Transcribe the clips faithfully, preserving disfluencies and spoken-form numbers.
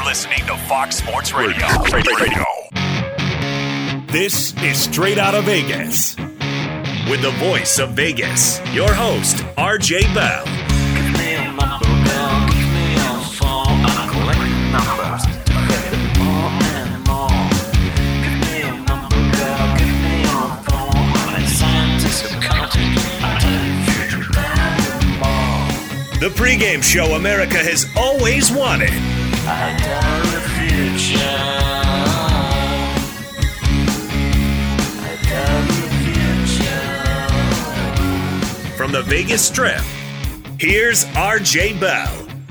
listening to Fox Sports Radio. Radio. This is Straight Outta Vegas. With the voice of Vegas, your host, R J Bell. Give me a number, girl. Give me your phone. I'm collecting numbers. More and more. Give me a number, girl. Give me your phone. I'm a scientist of counting. I tell you future better more. The pregame show America has always wanted. I tell the future. I tell the future. From the Vegas Strip, here's R J Bell.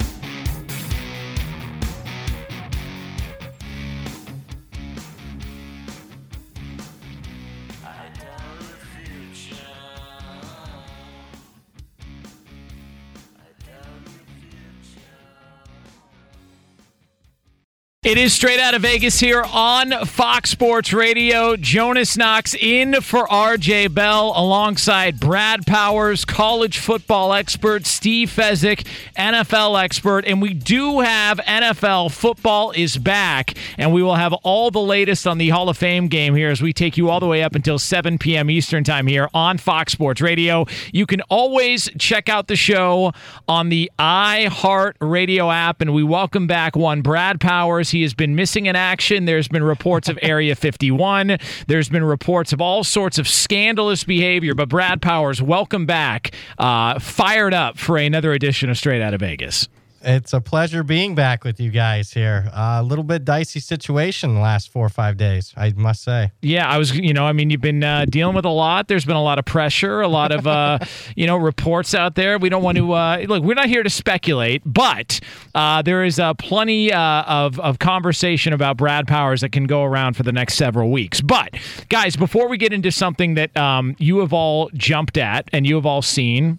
It is Straight Outta Vegas here on Fox Sports Radio. Jonas Knox in for R J Bell alongside Brad Powers, college football expert, Steve Fezzik, N F L expert. And we do have N F L football is back, and we will have all the latest on the Hall of Fame game here as we take you all the way up until seven p.m. Eastern time here on Fox Sports Radio. You can always check out the show on the iHeart Radio app, and we welcome back one Brad Powers. He has been missing in action. There's been reports of Area fifty-one. There's been reports of all sorts of scandalous behavior. But Brad Powers, welcome back. Uh, fired up for another edition of Straight Outta Vegas. It's a pleasure being back with you guys here. Uh, a little bit dicey situation the last four or five days, I must say. Yeah, I was, you know, I mean, you've been uh, dealing with a lot. There's been a lot of pressure, a lot of, uh, you know, reports out there. We don't want to, uh, look, we're not here to speculate, but uh, there is uh, plenty uh, of, of conversation about Brad Powers that can go around for the next several weeks. But, guys, before we get into something that um, you have all jumped at and you have all seen,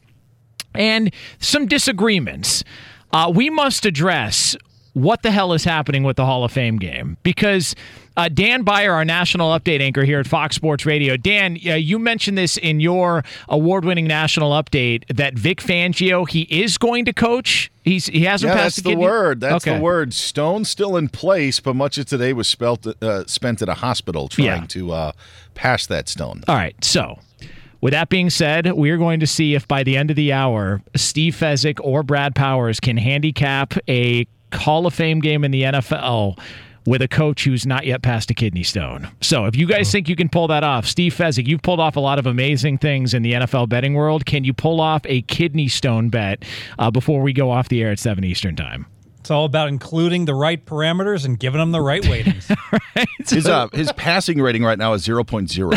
and some disagreements, Uh, we must address what the hell is happening with the Hall of Fame game, because uh, Dan Beyer, our national update anchor here at Fox Sports Radio, Dan, uh, you mentioned this in your award-winning national update that Vic Fangio, he is going to coach. He's he hasn't yeah, passed that's the, the word. That's okay. the word. Stone's still in place, but much of today was spelt, uh, spent at a hospital trying Yeah. to uh, pass that stone. All right, so with that being said, we're going to see if by the end of the hour, Steve Fezzik or Brad Powers can handicap a Hall of Fame game in the N F L with a coach who's not yet passed a kidney stone. So if you guys think you can pull that off, Steve Fezzik, you've pulled off a lot of amazing things in the N F L betting world. Can you pull off a kidney stone bet uh, before we go off the air at seven Eastern time? It's all about including the right parameters and giving them the right weightings. Right? His uh, his passing rating right now is zero point zero.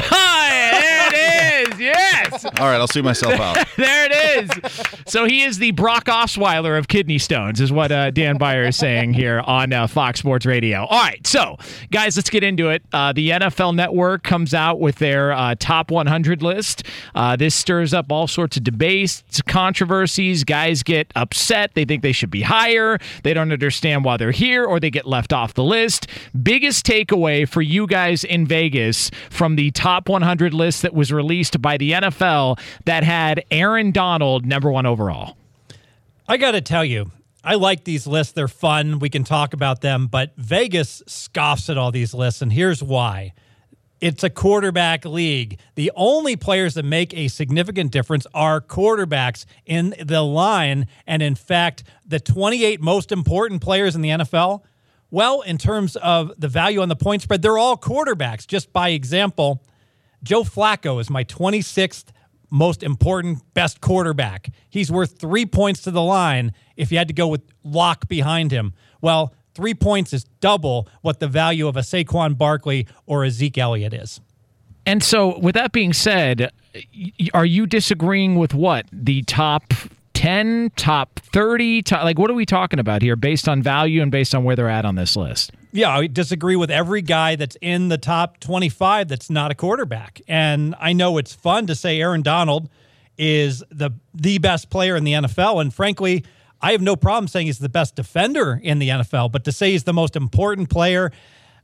There it is, yes. All right, I'll see myself out. There it is. So he is the Brock Osweiler of kidney stones, is what uh, Dan Beyer is saying here on uh, Fox Sports Radio. All right, so, guys, let's get into it. Uh, the N F L Network comes out with their uh, top one hundred list. Uh, this stirs up all sorts of debates, controversies. Guys get upset. They think they should be higher. They don't understand why they're here, or they get left off the list. Biggest takeaway for you guys in Vegas from the top one hundred list that was released by the N F L that had Aaron Donald number one overall? I got to tell you, I like these lists. They're fun. We can talk about them, but Vegas scoffs at all these lists, and here's why. It's a quarterback league. The only players that make a significant difference are quarterbacks in the line, and in fact, the twenty-eight most important players in the N F L, well, in terms of the value on the point spread, they're all quarterbacks. Just by example, Joe Flacco is my twenty-sixth most important, best quarterback. He's worth three points to the line if you had to go with lock behind him. Well, three points is double what the value of a Saquon Barkley or a Zeke Elliott is. And so, with that being said, are you disagreeing with what? The top ten, top thirty? Top, like, what are we talking about here based on value and based on where they're at on this list? Yeah, I disagree with every guy that's in the top twenty-five that's not a quarterback. And I know it's fun to say Aaron Donald is the the best player in the N F L. And frankly, I have no problem saying he's the best defender in the N F L. But to say he's the most important player,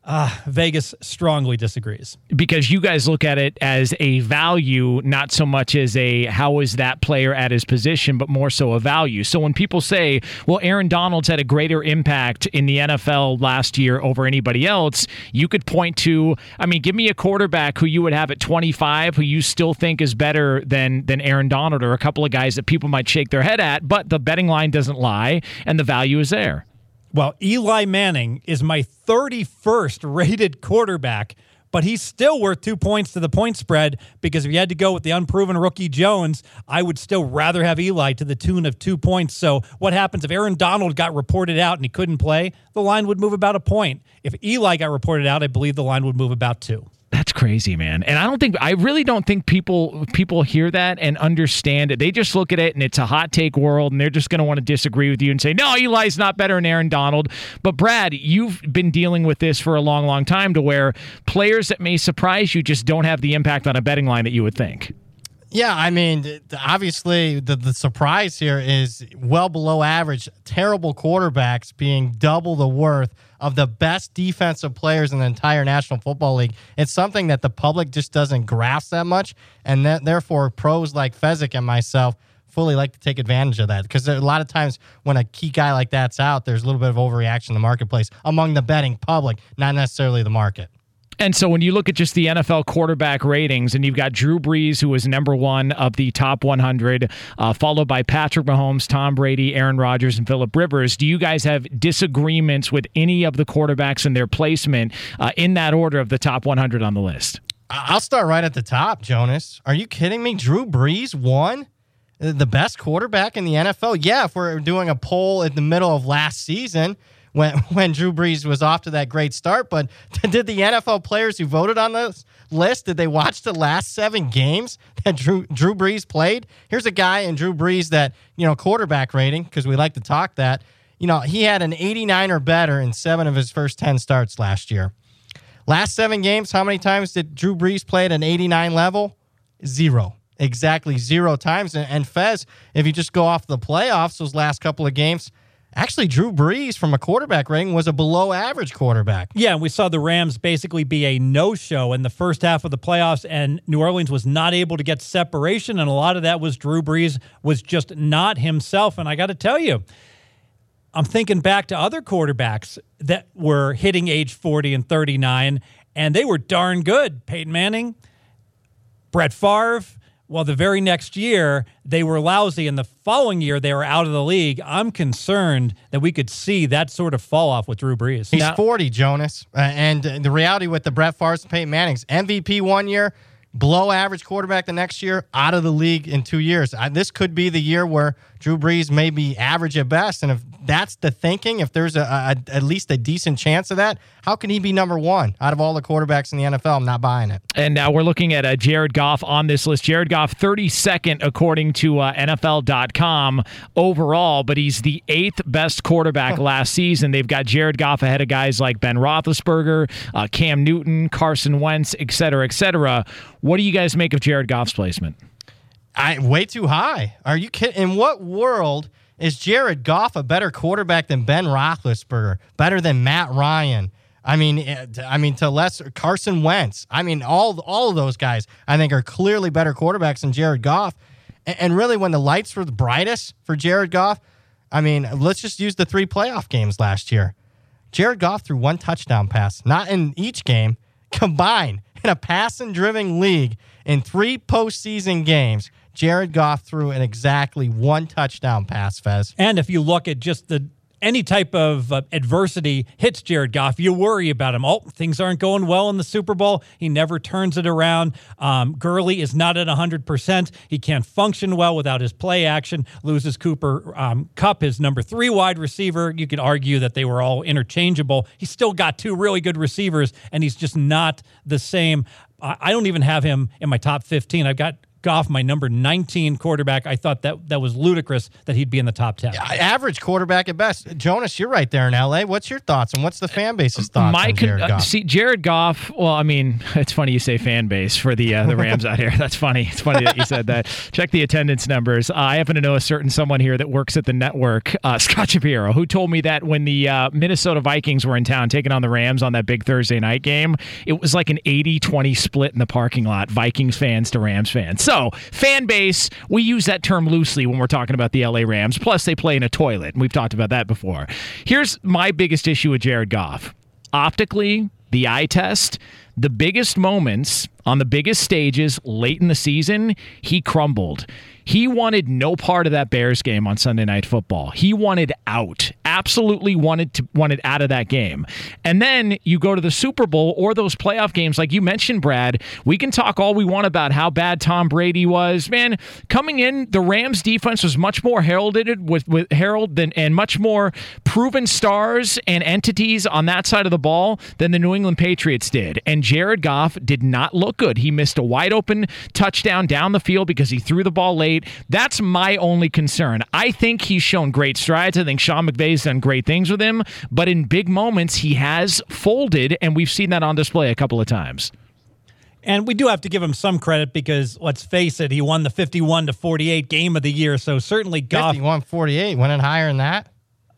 Uh, Vegas strongly disagrees. Because you guys look at it as a value, not so much as a how is that player at his position, but more so a value. So when people say, well, Aaron Donald's had a greater impact in the N F L last year over anybody else, you could point to, I mean, give me a quarterback who you would have at twenty-five who you still think is better than, than Aaron Donald, or a couple of guys that people might shake their head at, but the betting line doesn't lie and the value is there. Well, Eli Manning is my thirty-first rated quarterback, but he's still worth two points to the point spread, because if you had to go with the unproven rookie Jones, I would still rather have Eli to the tune of two points. So what happens if Aaron Donald got reported out and he couldn't play? The line would move about a point. If Eli got reported out, I believe the line would move about two. That's crazy, man. And I don't think, I really don't think people people hear that and understand it. They just look at it and it's a hot take world, and they're just going to want to disagree with you and say, no, Eli's not better than Aaron Donald. But Brad, you've been dealing with this for a long, long time, to where players that may surprise you just don't have the impact on a betting line that you would think. Yeah, I mean, th- obviously the, the surprise here is well below average, terrible quarterbacks being double the worth of the best defensive players in the entire National Football League. It's something that the public just doesn't grasp that much, and that, therefore pros like Fezzik and myself fully like to take advantage of that, because a lot of times when a key guy like that's out, there's a little bit of overreaction in the marketplace among the betting public, not necessarily the market. And so when you look at just the N F L quarterback ratings, and you've got Drew Brees, who is number one of the top one hundred, uh, followed by Patrick Mahomes, Tom Brady, Aaron Rodgers, and Phillip Rivers, do you guys have disagreements with any of the quarterbacks and their placement uh, in that order of the top one hundred on the list? I'll start right at the top, Jonas. Are you kidding me? Drew Brees won? The best quarterback in the N F L? Yeah, if we're doing a poll in the middle of last season, when when Drew Brees was off to that great start. But did the N F L players who voted on this list, did they watch the last seven games that Drew Drew Brees played? Here's a guy in Drew Brees that, you know, quarterback rating, because we like to talk that, you know, he had an eighty-nine or better in seven of his first ten starts last year. Last seven games, how many times did Drew Brees play at an eighty-nine level? Zero. Exactly zero times. And, and Fez, if you just go off the playoffs, those last couple of games, actually, Drew Brees, from a quarterback rating, was a below-average quarterback. Yeah, and we saw the Rams basically be a no-show in the first half of the playoffs, and New Orleans was not able to get separation, and a lot of that was Drew Brees was just not himself. And I got to tell you, I'm thinking back to other quarterbacks that were hitting age forty and thirty-nine, and they were darn good. Peyton Manning, Brett Favre. Well, the very next year, they were lousy, and the following year, they were out of the league. I'm concerned that we could see that sort of fall off with Drew Brees. He's Now- forty, Jonas. Uh, and the reality with the Brett Favre and Peyton Manning's, M V P one year, below average quarterback the next year, out of the league in two years. I, this could be the year where Drew Brees may be average at best. And if that's the thinking, if there's a, a at least a decent chance of that, how can he be number one out of all the quarterbacks in the N F L? I'm not buying it. And now we're looking at uh, Jared Goff on this list. Jared Goff, thirty-second according to uh, N F L dot com overall, but he's the eighth best quarterback last season. They've got Jared Goff ahead of guys like Ben Roethlisberger, uh, Cam Newton, Carson Wentz, et cetera, et cetera. What do you guys make of Jared Goff's placement? I way too high. Are you kidding? In what world is Jared Goff a better quarterback than Ben Roethlisberger? Better than Matt Ryan? I mean, I mean to lesser Carson Wentz. I mean, all all of those guys I think are clearly better quarterbacks than Jared Goff. And, and really, when the lights were the brightest for Jared Goff, I mean, let's just use the three playoff games last year. Jared Goff threw one touchdown pass, not in each game, combined in a pass-and-driven league in three postseason games. Jared Goff threw an exactly one touchdown pass, Fez. And if you look at just the any type of uh, adversity hits Jared Goff, you worry about him. Oh, things aren't going well in the Super Bowl. He never turns it around. Um, Gurley is not at one hundred percent. He can't function well without his play action. Loses Cooper um, Kupp, his number three wide receiver. You could argue that they were all interchangeable. He's still got two really good receivers, and he's just not the same. I, I don't even have him in my top fifteen. I've got Goff my number nineteen quarterback. I thought that that was ludicrous that he'd be in the top ten. Average quarterback at best. Jonas, you're right there in L A. What's your thoughts, and what's the fan base's thoughts My on Jared con- Goff? uh, see, Jared Goff, well, I mean, it's funny you say fan base for the uh, the Rams out here. That's funny. It's funny that you said that. Check the attendance numbers. Uh, I happen to know a certain someone here that works at the network, uh, Scott Shapiro, who told me that when the uh, Minnesota Vikings were in town taking on the Rams on that big Thursday night game, it was like an eighty twenty split in the parking lot, Vikings fans to Rams fans. So, fan base, we use that term loosely when we're talking about the L A Rams. Plus, they play in a toilet, and we've talked about that before. Here's my biggest issue with Jared Goff. Optically, the eye test, the biggest moments on the biggest stages late in the season, he crumbled. He wanted no part of that Bears game on Sunday Night Football. He wanted out. Absolutely wanted to wanted out of that game. And then you go to the Super Bowl or those playoff games, like you mentioned, Brad. We can talk all we want about how bad Tom Brady was. Man, coming in, the Rams defense was much more heralded with, with Harold than and much more proven stars and entities on that side of the ball than the New England Patriots did. And Jared Goff did not look good. He missed a wide open touchdown down the field because he threw the ball late. That's my only concern. I think he's shown great strides. I think Sean McVay's done great things with him, but in big moments, he has folded, and we've seen that on display a couple of times. And we do have to give him some credit because, let's face it, he won the fifty-one to forty-eight game of the year, so certainly Goff... fifty-one forty-eight, went in higher than that?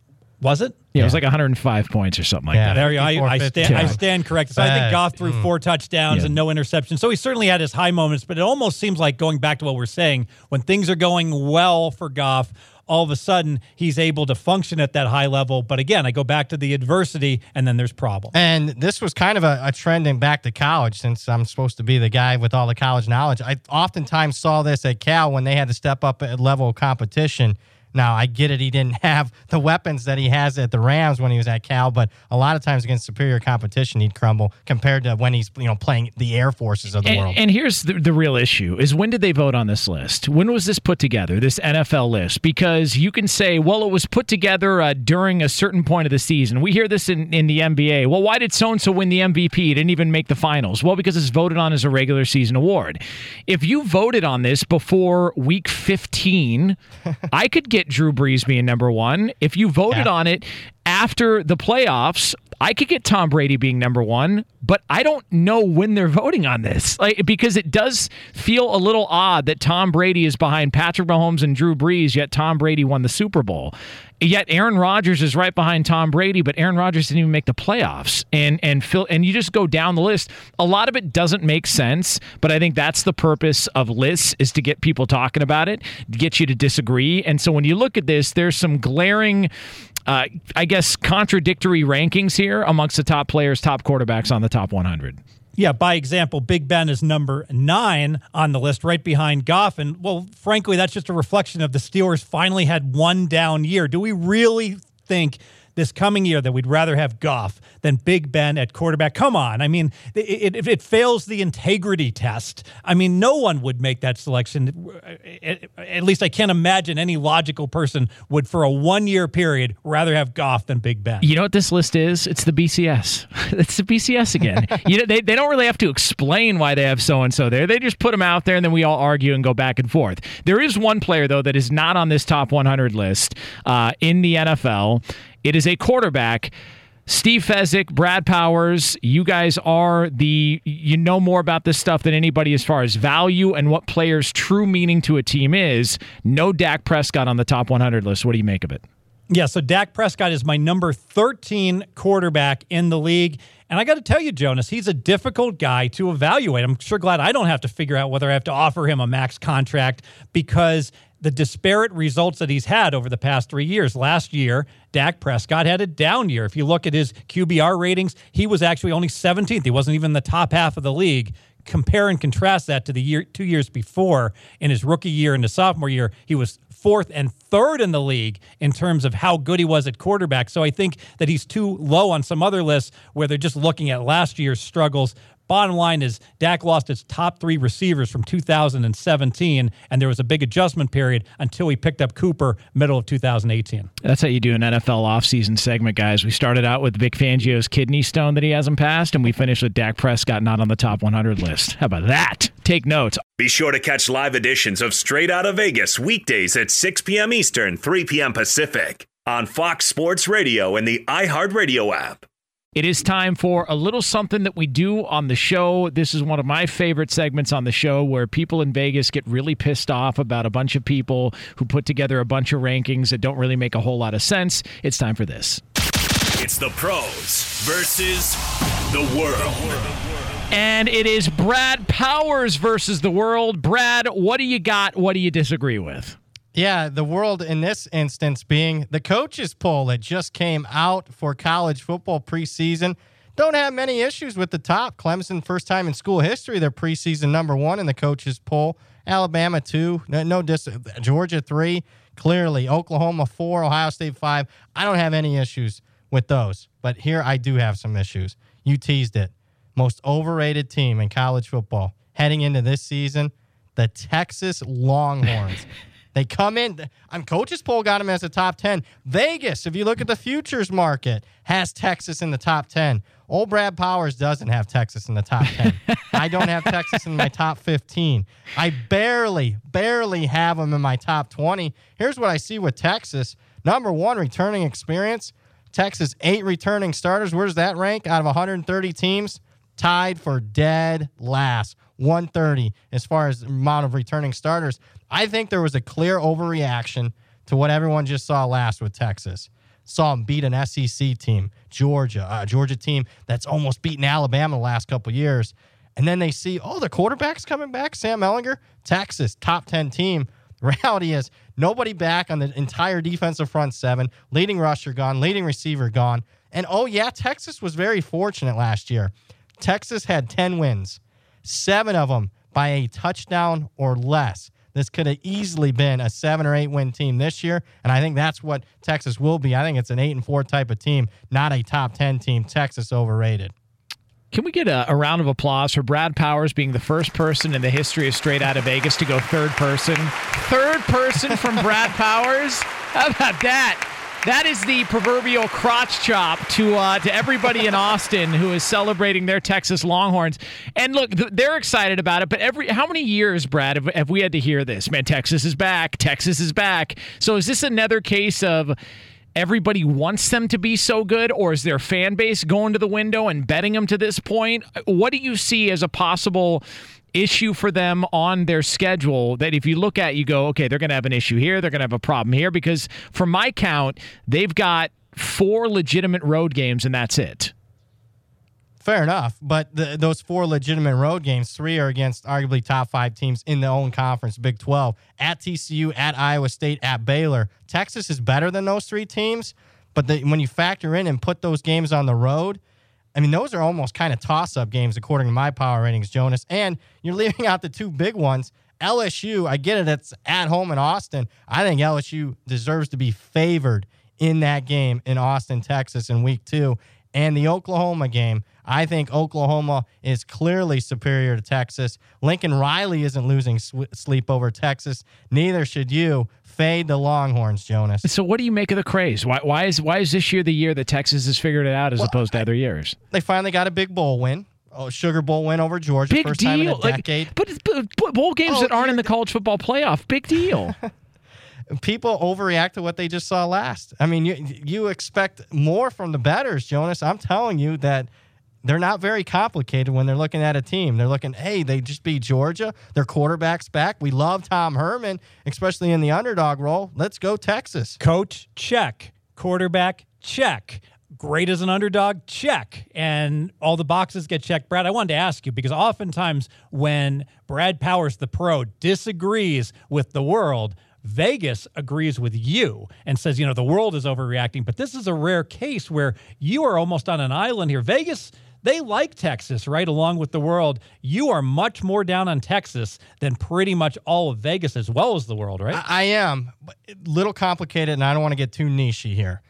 Was it? Yeah, it was like one hundred five points or something like Yeah. that. There you go. I, I, stand, I stand corrected. So I think Bad. Goff threw Mm. four touchdowns Yeah. and no interceptions. So he certainly had his high moments, but it almost seems like, going back to what we're saying, when things are going well for Goff, all of a sudden he's able to function at that high level. But again, I go back to the adversity, and then there's problems. And this was kind of a, a trend in back to college, since I'm supposed to be the guy with all the college knowledge. I oftentimes saw this at Cal when they had to step up at level of competition. Now, I get it. He didn't have the weapons that he has at the Rams when he was at Cal, but a lot of times against superior competition, he'd crumble compared to when he's, you know, playing the Air Forces of the And, world. and here's the, the real issue is, when did they vote on this list? When was this put together, this N F L list? Because you can say, well, it was put together uh, during a certain point of the season. We hear this in, in the N B A. Well, why did so-and-so win the M V P? He didn't even make the finals. Well, because it's voted on as a regular season award. If you voted on this before week fifteen, I could get Drew Brees being number one. If you voted Yeah. on it after the playoffs, I could get Tom Brady being number one, but I don't know when they're voting on this, like, because it does feel a little odd that Tom Brady is behind Patrick Mahomes and Drew Brees, yet Tom Brady won the Super Bowl. Yet Aaron Rodgers is right behind Tom Brady, but Aaron Rodgers didn't even make the playoffs. And and Phil, and you just go down the list. A lot of it doesn't make sense, but I think that's the purpose of lists, is to get people talking about it, to get you to disagree. And so when you look at this, there's some glaring, uh, I guess, contradictory rankings here amongst the top players, top quarterbacks on the top one hundred. Yeah, by example, Big Ben is number nine on the list, right behind Goff. And, well, frankly, that's just a reflection of the Steelers finally had one down year. Do we really think this coming year that we'd rather have Goff than Big Ben at quarterback? Come on. I mean, it, it, it fails the integrity test. I mean, no one would make that selection. At least I can't imagine any logical person would, for a one-year period, rather have Goff than Big Ben. You know what this list is? It's the B C S. It's the B C S again. you know, they, they don't really have to explain why they have so-and-so there. They just put them out there, and then we all argue and go back and forth. There is one player, though, that is not on this top one hundred list uh, in the N F L. It is a quarterback. Steve Fezzik, Brad Powers, you guys are the, you know more about this stuff than anybody as far as value and what players' true meaning to a team is. No Dak Prescott on the top one hundred list. What do you make of it? Yeah, so Dak Prescott is my number thirteen quarterback in the league. And I got to tell you, Jonas, he's a difficult guy to evaluate. I'm sure glad I don't have to figure out whether I have to offer him a max contract, because the disparate results that he's had over the past three years. Last year, Dak Prescott had a down year. If you look at his Q B R ratings, he was actually only seventeenth. He wasn't even in the top half of the league. Compare and contrast that to the year two years before. In his rookie year and his sophomore year, he was fourth and third in the league in terms of how good he was at quarterback. So I think that he's too low on some other lists where they're just looking at last year's struggles. Bottom line is Dak lost his top three receivers from two thousand seventeen, and there was a big adjustment period until he picked up Cooper middle of two thousand eighteen. That's how you do an N F L offseason segment, guys. We started out with Vic Fangio's kidney stone that he hasn't passed, and we finished with Dak Prescott not on the top one hundred list. How about that? Take notes. Be sure to catch live editions of Straight Outta Vegas weekdays at six p.m. Eastern, three p.m. Pacific on Fox Sports Radio and the iHeartRadio app. It is time for a little something that we do on the show. This is one of my favorite segments on the show where people in Vegas get really pissed off about a bunch of people who put together a bunch of rankings that don't really make a whole lot of sense. It's time for this. It's the pros versus the world. And it is Brad Powers versus the world. Brad, what do you got? What do you disagree with? Yeah, the world in this instance being the coaches poll that just came out for college football preseason. Don't have many issues with the top. Clemson, first time in school history, they're preseason number one in the coaches poll. Alabama, two. No, no dis- Georgia, three. Clearly. Oklahoma, four. Ohio State, five. I don't have any issues with those. But here I do have some issues. You teased it. Most overrated team in college football heading into this season, the Texas Longhorns. They come in. I'm coaches poll got them as a top ten. Vegas, if you look at the futures market, has Texas in the top ten. Old Brad Powers doesn't have Texas in the top ten. I don't have Texas in my top fifteen. I barely, barely have them in my top twenty. Here's what I see with Texas. Number one, returning experience. Texas, eight returning starters. Where's that rank out of one hundred thirty teams? Tied for dead last. one thirty as far as the amount of returning starters. I think there was a clear overreaction to what everyone just saw last with Texas. Saw them beat an S E C team, Georgia, a Georgia team that's almost beaten Alabama the last couple years. And then they see, oh, the quarterback's coming back, Sam Ehlinger, Texas, top ten team. The reality is nobody back on the entire defensive front seven, leading rusher gone, leading receiver gone. And, oh, yeah, Texas was very fortunate last year. Texas had ten wins, seven of them by a touchdown or less. This could have easily been a seven or eight win team this year, and I think that's what Texas will be. I think it's an eight and four type of team, not a top ten team. Texas overrated. Can we get a, a round of applause for Brad Powers being the first person in the history of Straight Outta Vegas to go third person? Third person from Brad Powers? How about that? That is the proverbial crotch chop to uh, to everybody in Austin who is celebrating their Texas Longhorns. And look, th- they're excited about it, but every how many years, Brad, have, have we had to hear this? Man, Texas is back. Texas is back. So is this another case of everybody wants them to be so good, or is their fan base going to the window and betting them to this point? What do you see as a possible issue for them on their schedule that if you look at, you go, okay, they're going to have an issue here, they're going to have a problem here? Because from my count, they've got four legitimate road games, and that's it. Fair enough, but the, those four legitimate road games, three are against arguably top five teams in their own conference, Big twelve, at T C U, at Iowa State, at Baylor. Texas is better than those three teams, but the, when you factor in and put those games on the road, I mean, those are almost kind of toss-up games according to my power ratings, Jonas. And you're leaving out the two big ones. L S U, I get it, it's at home in Austin. I think L S U deserves to be favored in that game in Austin, Texas in week two. And the Oklahoma game, I think Oklahoma is clearly superior to Texas. Lincoln Riley isn't losing sw- sleep over Texas. Neither should you. Fade the Longhorns, Jonas. So what do you make of the craze? Why, why is why is this year the year that Texas has figured it out as well, opposed to other years? They finally got a big bowl win. Oh, Sugar Bowl win over Georgia. Big first deal. time in a Like, decade. but, but bowl games Oh, that aren't you're- in the college football playoff, big deal. People overreact to what they just saw last. I mean, you you expect more from the bettors, Jonas. I'm telling you that they're not very complicated when they're looking at a team. They're looking, hey, they just beat Georgia. Their quarterback's back. We love Tom Herman, especially in the underdog role. Let's go Texas. Coach, check. Quarterback, check. Great as an underdog, check. And all the boxes get checked. Brad, I wanted to ask you, because oftentimes when Brad Powers, the pro, disagrees with the world, Vegas agrees with you and says, you know, the world is overreacting. But this is a rare case where you are almost on an island here. Vegas, they like Texas, right, along with the world. You are much more down on Texas than pretty much all of Vegas as well as the world, right? I, I am. But a little complicated, and I don't want to get too nichey here.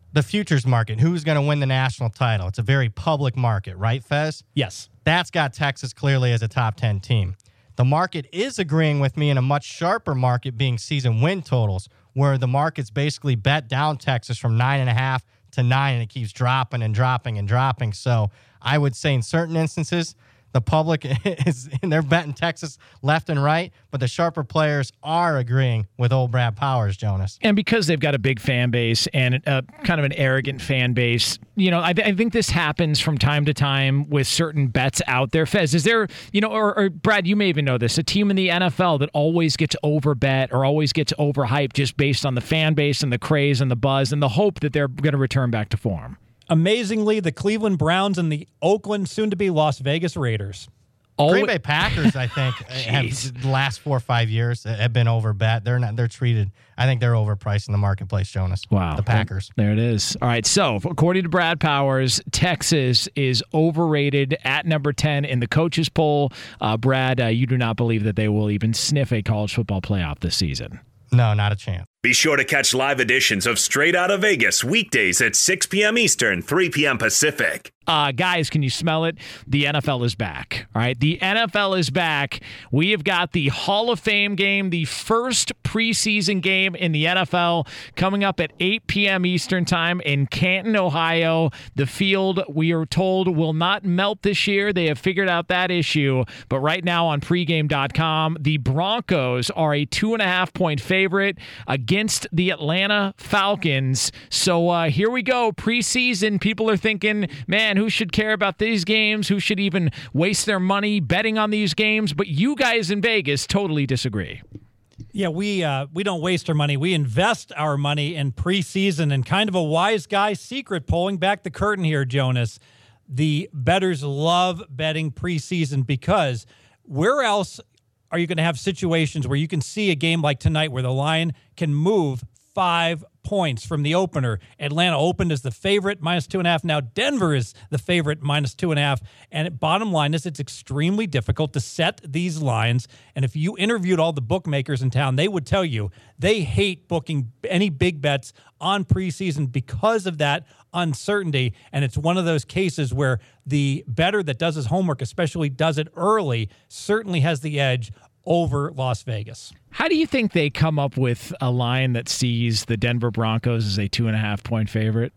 the futures market, who's going to win the national title. It's a very public market, right, Fez? Yes. That's got Texas clearly as a top ten team. The market is agreeing with me in a much sharper market being season win totals, where the market's basically bet down Texas from nine and a half to nine, and it keeps dropping and dropping and dropping. So I would say in certain instances, the public is they're betting Texas left and right, but the sharper players are agreeing with old Brad Powers, Jonas. And because they've got a big fan base and a, kind of an arrogant fan base, you know, I, th- I think this happens from time to time with certain bets out there. Fez, is there, you know, or, or Brad, you may even know this, a team in the N F L that always gets overbet or always gets overhyped just based on the fan base and the craze and the buzz and the hope that they're going to return back to form? Amazingly, the Cleveland Browns and the Oakland, soon-to-be Las Vegas Raiders. Always- Green Bay Packers, I think, have the last four or five years have been overbet. They're not. They're treated. I think they're overpriced in the marketplace, Jonas. Wow. The Packers. There it is. All right. So, according to Brad Powers, Texas is overrated at number ten in the coaches poll. Uh, Brad, uh, you do not believe that they will even sniff a college football playoff this season. No, not a chance. Be sure to catch live editions of Straight Outta Vegas weekdays at six p.m. Eastern, three p.m. Pacific. Uh, guys, can you smell it? The N F L is back. All right. The N F L is back. We have got the Hall of Fame game, the first preseason game in the N F L, coming up at eight p.m. Eastern time in Canton, Ohio. The field, we are told, will not melt this year. They have figured out that issue. But right now on pregame dot com, the Broncos are a two and a half point favorite against the Atlanta Falcons. So uh, here we go. Preseason, people are thinking, man, who should care about these games? Who should even waste their money betting on these games? But you guys in Vegas totally disagree. Yeah, we uh, we don't waste our money. We invest our money in preseason, and kind of a wise guy secret, pulling back the curtain here, Jonas. The bettors love betting preseason because where else are you going to have situations where you can see a game like tonight where the line can move five points from the opener? Atlanta opened as the favorite, minus two and a half. Now Denver is the favorite, minus two and a half. And bottom line is it's extremely difficult to set these lines. And if you interviewed all the bookmakers in town, they would tell you they hate booking any big bets on preseason because of that uncertainty. And it's one of those cases where the bettor that does his homework, especially does it early, certainly has the edge over Las Vegas. How do you think they come up with a line that sees the Denver Broncos as a two and a half point favorite?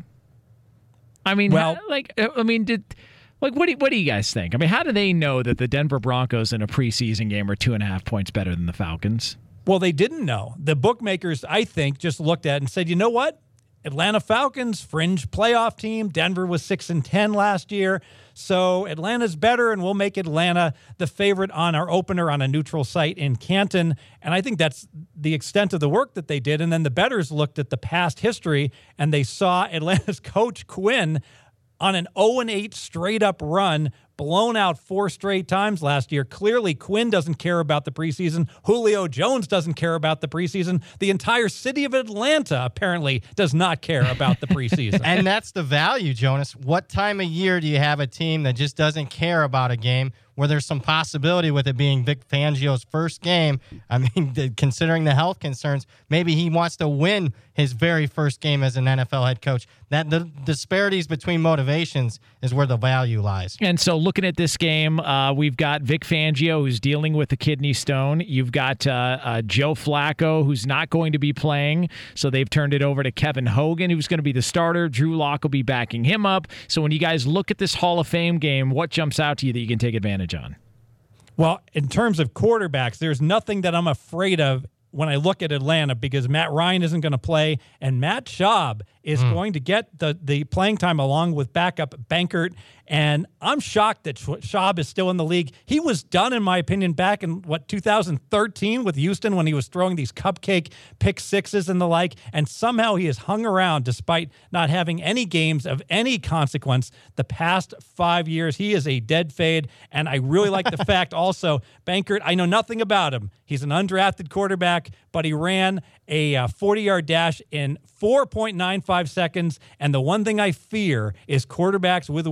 I mean, well, how, like, I mean, did like what do what do you guys think? I mean, how do they know that the Denver Broncos in a preseason game are two and a half points better than the Falcons? Well, they didn't know. The bookmakers, I think, just looked at it and said, you know what? Atlanta Falcons, fringe playoff team. Denver was six and ten last year. So Atlanta's better, and we'll make Atlanta the favorite on our opener on a neutral site in Canton. And I think that's the extent of the work that they did. And then the bettors looked at the past history, and they saw Atlanta's coach Quinn on an oh and eight straight-up run, blown out four straight times last year. Clearly, Quinn doesn't care about the preseason. Julio Jones doesn't care about the preseason. The entire city of Atlanta apparently does not care about the preseason. And that's the value, Jonas. What time of year do you have a team that just doesn't care about a game where there's some possibility with it being Vic Fangio's first game? I mean, the, considering the health concerns, maybe he wants to win his very first game as an N F L head coach. That the disparities between motivations is where the value lies. And so looking at this game, uh, we've got Vic Fangio, who's dealing with a kidney stone. You've got uh, uh, Joe Flacco, who's not going to be playing. So they've turned it over to Kevin Hogan, who's going to be the starter. Drew Lock will be backing him up. So when you guys look at this Hall of Fame game, what jumps out to you that you can take advantage on? Well, in terms of quarterbacks, there's nothing that I'm afraid of when I look at Atlanta because Matt Ryan isn't going to play, and Matt Schaub is mm. going to get the, the playing time along with backup Bankert. And I'm shocked that Schaub is still in the league. He was done, in my opinion, back in, what, two thousand thirteen with Houston when he was throwing these cupcake pick sixes and the like. And somehow he has hung around despite not having any games of any consequence the past five years. He is a dead fade. And I really like the fact also, Bankert, I know nothing about him. He's an undrafted quarterback, but he ran a forty-yard dash in four point nine five seconds. And the one thing I fear is quarterbacks with wheels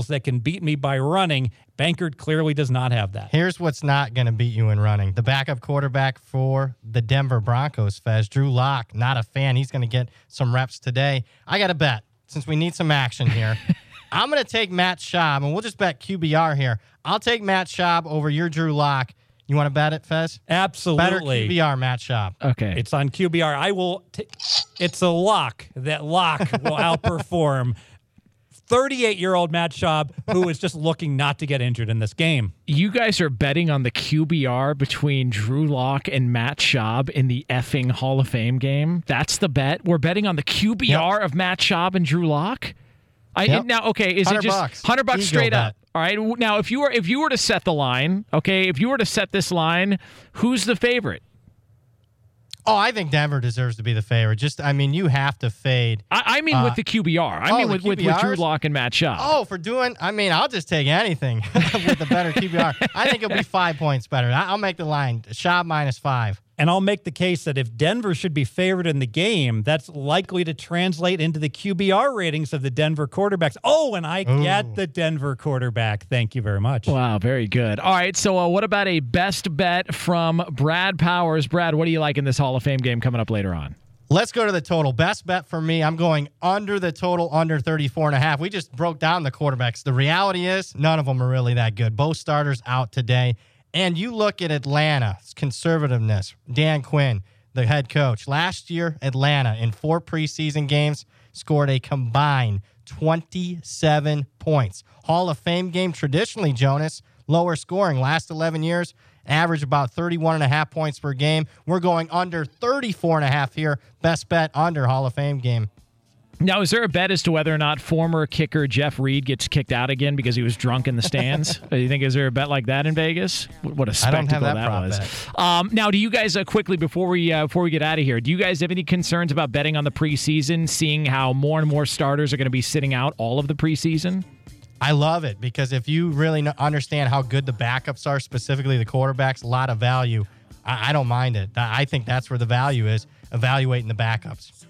that can beat me by running. Bankert clearly does not have that. Here's what's not going to beat you in running. The backup quarterback for the Denver Broncos, Fez, Drew Lock, not a fan. He's going to get some reps today. I got to bet, since we need some action here. I'm going to take Matt Schaub, and we'll just bet Q B R here. I'll take Matt Schaub over your Drew Lock. You want to bet it, Fez? Absolutely. Better Q B R, Matt Schaub. Okay. It's on Q B R. I will. T- it's a lock that Lock will outperform thirty-eight-year-old Matt Schaub, who is just looking not to get injured in this game. You guys are betting on the Q B R between Drew Lock and Matt Schaub in the effing Hall of Fame game. That's the bet. We're betting on the Q B R Yep. of Matt Schaub and Drew Lock. I Yep. now okay. Is it one hundred just bucks. hundred bucks Ego straight bet. up? All right. Now, if you were if you were to set the line, okay, if you were to set this line, who's the favorite? Oh, I think Denver deserves to be the favorite. Just, I mean, you have to fade. I, I mean, Uh, with the Q B R. I oh, mean, the with, with, with Drew Q B Rs? Lock and Matt Schaub. Oh, for doing, I mean, I'll just take anything with a better Q B R. I think it'll be five points better. I- I'll make the line. Schaub minus five. And I'll make the case that if Denver should be favored in the game, that's likely to translate into the Q B R ratings of the Denver quarterbacks. Oh, and I Ooh. get the Denver quarterback. Thank you very much. Wow, very good. All right, so uh, what about a best bet from Brad Powers? Brad, what do you like in this Hall of Fame game coming up later on? Let's go to the total. Best bet for me, I'm going under the total, under thirty-four and a half. We just broke down the quarterbacks. The reality is none of them are really that good. Both starters out today. And you look at Atlanta's conservativeness. Dan Quinn, the head coach. Last year, Atlanta, in four preseason games, scored a combined twenty-seven points. Hall of Fame game, traditionally, Jonas, lower scoring. Last eleven years, average about thirty-one and a half points per game. We're going under thirty-four and a half here. Best bet under Hall of Fame game. Now, is there a bet as to whether or not former kicker Jeff Reed gets kicked out again because he was drunk in the stands? Do you think is there a bet like that in Vegas? What a I spectacle don't have that, that prop was. bet. Um, now, do you guys uh, quickly before we uh, before we get out of here, do you guys have any concerns about betting on the preseason, seeing how more and more starters are going to be sitting out all of the preseason? I love it because if you really kn- understand how good the backups are, specifically the quarterbacks, a lot of value. I, I don't mind it. I I think that's where the value is, evaluating the backups.